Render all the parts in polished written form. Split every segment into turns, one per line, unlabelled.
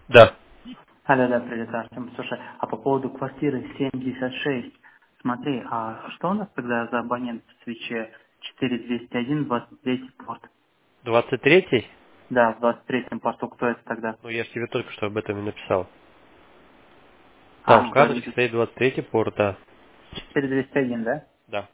Да.
Алло, да, привет, Артем. Слушай, а по поводу квартиры 76, смотри, а что у нас тогда за абонент в свече 4201, 23 порт?
23-й?
Да, в 23-м порту кто это тогда?
Ну, я же тебе только что об этом и написал. Там в
А,
карточке
говорите,
стоит 23-й порт, да.
4201, да?
Да.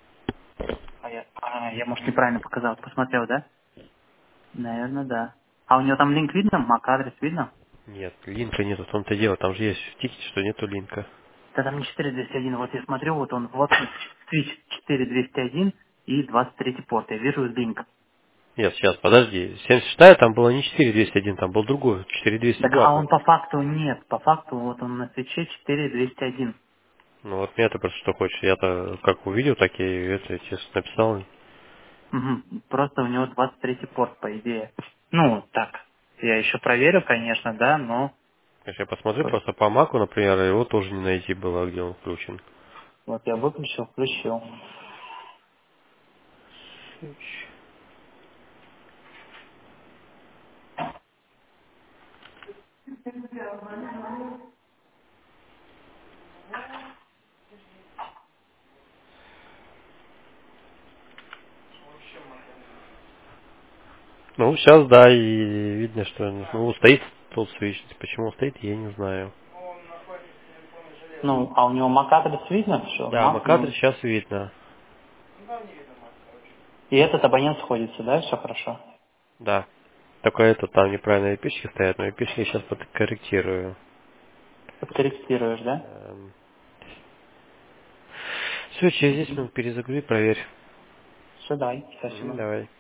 Я, может, неправильно показал, посмотрел, да? Наверное, да. А у него там линк видно? MAC-адрес видно?
Нет, линка нету, в том-то и дело. Там же есть в тикете, что нету линка.
Да там не 4201, вот я смотрю, вот он, вот свич 4201 и 23 порт, я вижу линк.
Нет, сейчас, подожди. 76-я там было не 4201, там был другой,
Так,
4202,
а он по
по-моему.
факту нет. По факту вот он на свече 4201.
Ну, вот меня-то просто что хочешь. Я-то как увидел, так и это, честно, написал.
Мгм. Просто у него 23 порт, по идее. Ну, так. Я еще проверю, конечно, да, но
Конечно, я посмотрю
вот,
просто по маку, например, его тоже не найти было, где он включен.
вот я выключил, включил.
Ну, сейчас, да, и видно, что ну, стоит тот свич. Почему он стоит, я не знаю.
Ну, а у него MAC-адрес видно, все,
Да,
MAC,
макадры
ну,
сейчас видно.
и этот абонент сходится, да, все хорошо?
Да. Только это там неправильные пишки стоят, но пишки я сейчас подкорректирую.
Подкорректируешь, да?
Все, через 10 минут перезагрузи, проверь.
Все, дай, спасибо.
Давай.